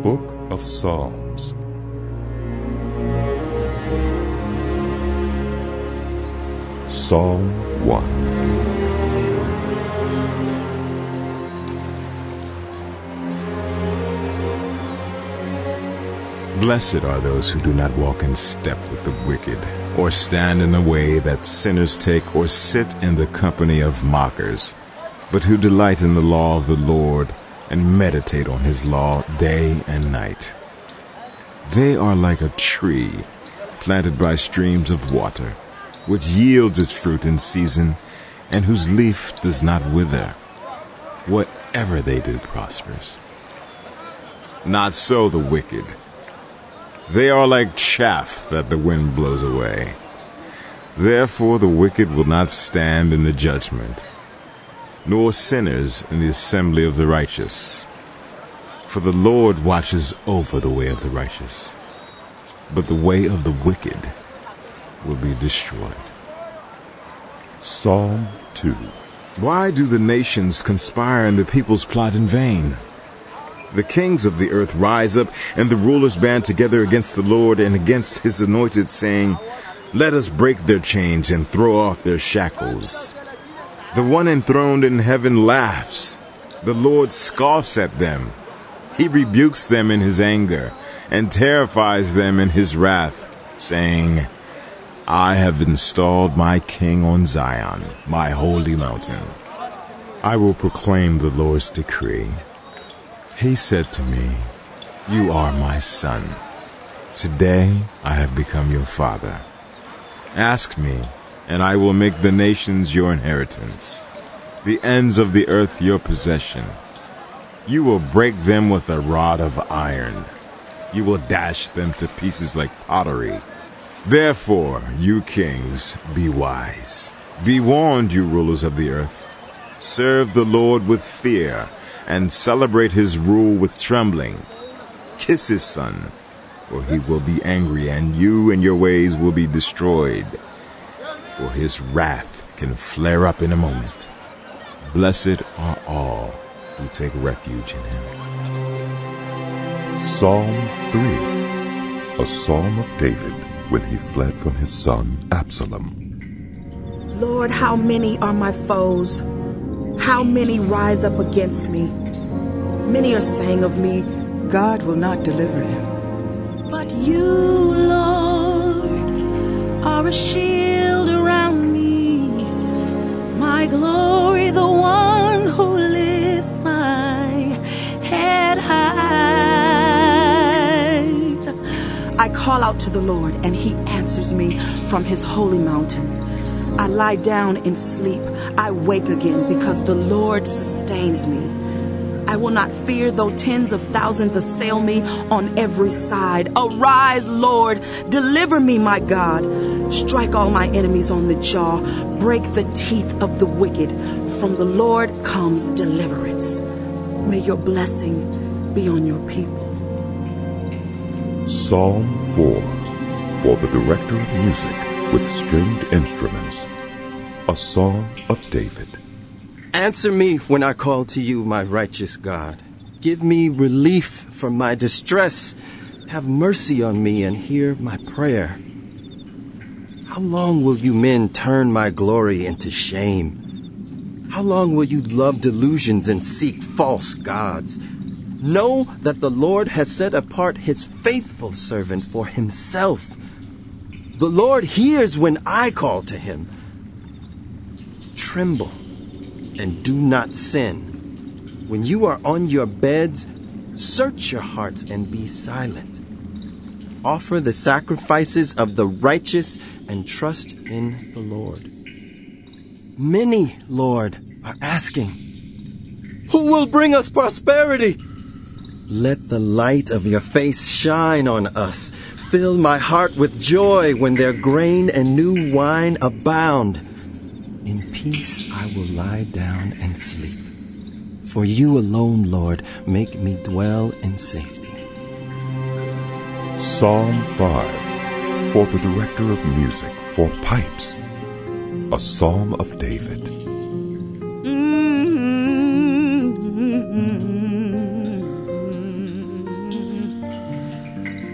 Book of Psalms. Psalm 1. Blessed are those who do not walk in step with the wicked, or stand in the way that sinners take, or sit in the company of mockers, but who delight in the law of the Lord, and meditate on his law day and night. They are like a tree planted by streams of water, which yields its fruit in season, and whose leaf does not wither. Whatever they do prospers. Not so the wicked. They are like chaff that the wind blows away. Therefore the wicked will not stand in the judgment, nor sinners in the assembly of the righteous. For the Lord watches over the way of the righteous, but the way of the wicked will be destroyed. Psalm 2. Why do the nations conspire and the peoples plot in vain? The kings of the earth rise up, and the rulers band together against the Lord and against his anointed, saying, "Let us break their chains and throw off their shackles." The one enthroned in heaven laughs. The Lord scoffs at them. He rebukes them in his anger and terrifies them in his wrath, saying, "I have installed my king on Zion, my holy mountain. I will proclaim the Lord's decree. He said to me, 'You are my son. Today I have become your father. Ask me, and I will make the nations your inheritance, the ends of the earth your possession. You will break them with a rod of iron. You will dash them to pieces like pottery. Therefore, you kings, be wise. Be warned, you rulers of the earth. Serve the Lord with fear, and celebrate his rule with trembling. Kiss his son, or he will be angry, and you and your ways will be destroyed. For his wrath can flare up in a moment. Blessed are all who take refuge in him." Psalm 3. A psalm of David when he fled from his son Absalom. Lord, how many are my foes? How many rise up against me? Many are saying of me, God will not deliver him. But you, Lord, are a shield around me, my glory, the one who lifts my head high. I call out to the Lord, and he answers me from his holy mountain. I lie down and sleep. I wake again because the Lord sustains me. I will not fear though tens of thousands assail me on every side. Arise, Lord, deliver me, my God. Strike all my enemies on the jaw. Break the teeth of the wicked. From the Lord comes deliverance. May your blessing be on your people. Psalm 4. For the director of music with stringed instruments. A psalm of David. Answer me when I call to you, my righteous God. Give me relief from my distress. Have mercy on me and hear my prayer. How long will you men turn my glory into shame? How long will you love delusions and seek false gods? Know that the Lord has set apart his faithful servant for himself. The Lord hears when I call to him. Tremble and do not sin. When you are on your beds, search your hearts and be silent. Offer the sacrifices of the righteous and trust in the Lord. Many, Lord, are asking, who will bring us prosperity? Let the light of your face shine on us. Fill my heart with joy when their grain and new wine abound. In peace I will lie down and sleep. For you alone, Lord, make me dwell in safety. Psalm 5. For the director of music for pipes. A psalm of David.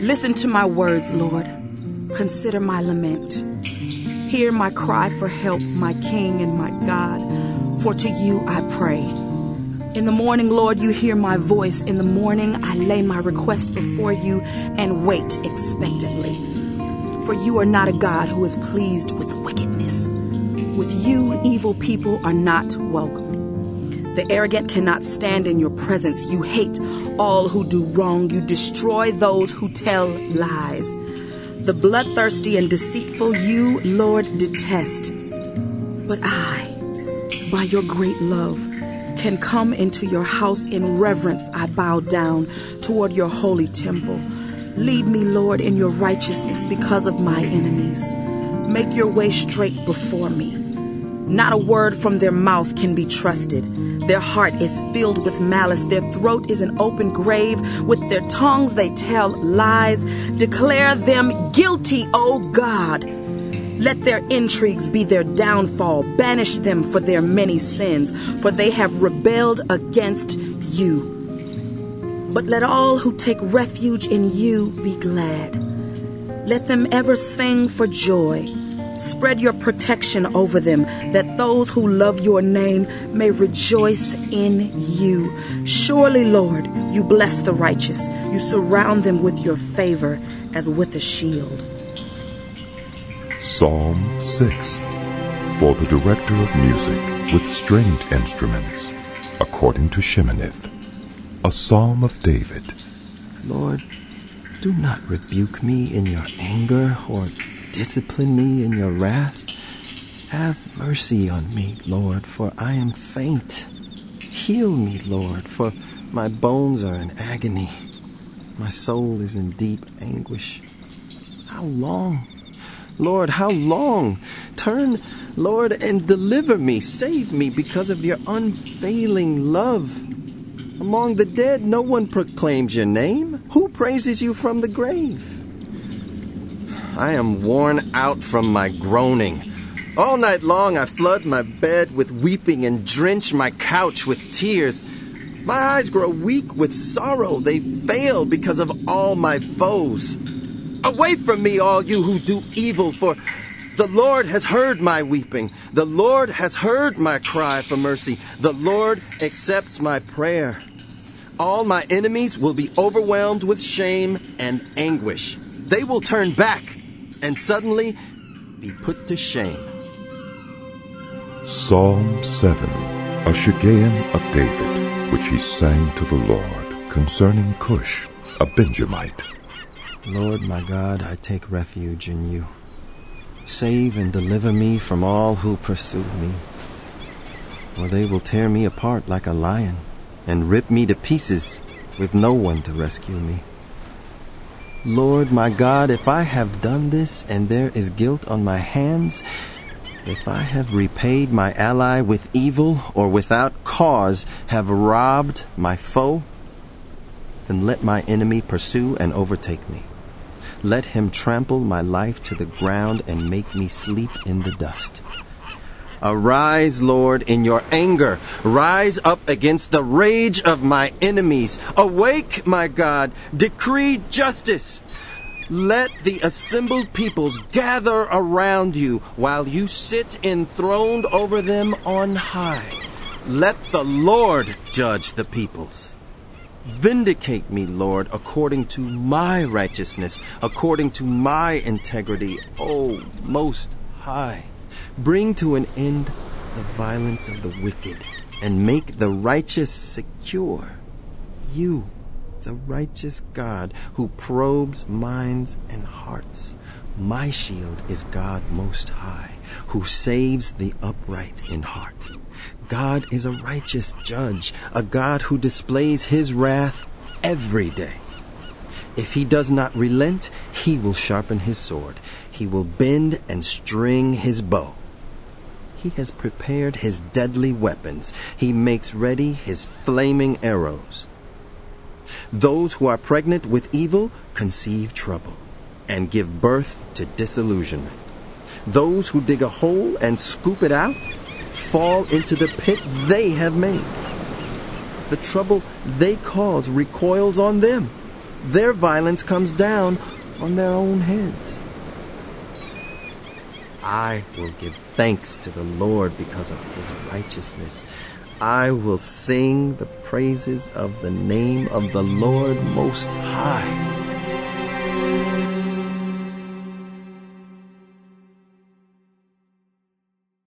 Listen to my words, Lord. Consider my lament. Hear my cry for help, my King and my God, for to you I pray. In the morning, Lord, you hear my voice. In the morning, I lay my request before you and wait expectantly. For you are not a God who is pleased with wickedness. With you, evil people are not welcome. The arrogant cannot stand in your presence. You hate all who do wrong. You destroy those who tell lies. The bloodthirsty and deceitful you, Lord, detest. But I, by your great love, can come into your house in reverence. I bow down toward your holy temple. Lead me, Lord, in your righteousness because of my enemies. Make your way straight before me. Not a word from their mouth can be trusted. Their heart is filled with malice. Their throat is an open grave. With their tongues they tell lies. Declare them guilty, O God. Let their intrigues be their downfall. Banish them for their many sins, for they have rebelled against you. But let all who take refuge in you be glad. Let them ever sing for joy. Spread your protection over them, that those who love your name may rejoice in you. Surely, Lord, you bless the righteous. You surround them with your favor as with a shield. Psalm 6. For the director of music with stringed instruments, according to Sheminith, a psalm of David. Lord, do not rebuke me in your anger or discipline me in your wrath. Have mercy on me, Lord, for I am faint. Heal me, Lord, for my bones are in agony. My soul is in deep anguish. How long? Lord, how long? Turn, Lord, and deliver me. Save me because of your unfailing love. Among the dead, no one proclaims your name. Who praises you from the grave? I am worn out from my groaning. All night long I flood my bed with weeping and drench my couch with tears. My eyes grow weak with sorrow. They fail because of all my foes. Away from me, all you who do evil, for the Lord has heard my weeping. The Lord has heard my cry for mercy. The Lord accepts my prayer. All my enemies will be overwhelmed with shame and anguish. They will turn back and suddenly be put to shame. Psalm 7, a Shiggaion of David, which he sang to the Lord concerning Cush, a Benjamite. Lord my God, I take refuge in you. Save and deliver me from all who pursue me, or they will tear me apart like a lion and rip me to pieces with no one to rescue me. Lord my God, if I have done this and there is guilt on my hands, if I have repaid my ally with evil or without cause have robbed my foe, then let my enemy pursue and overtake me. Let him trample my life to the ground and make me sleep in the dust. Arise, Lord, in your anger. Rise up against the rage of my enemies. Awake, my God. Decree justice. Let the assembled peoples gather around you while you sit enthroned over them on high. Let the Lord judge the peoples. Vindicate me, Lord, according to my righteousness, according to my integrity, O Most High. Bring to an end the violence of the wicked, and make the righteous secure. You, the righteous God, who probes minds and hearts. My shield is God Most High, who saves the upright in heart. God is a righteous judge, a God who displays his wrath every day. If he does not relent, he will sharpen his sword. He will bend and string his bow. He has prepared his deadly weapons. He makes ready his flaming arrows. Those who are pregnant with evil conceive trouble and give birth to disillusionment. Those who dig a hole and scoop it out fall into the pit they have made. The trouble they cause recoils on them. their violence comes down on their own heads. I will give thanks to the Lord because of his righteousness. I will sing the praises of the name of the Lord Most High.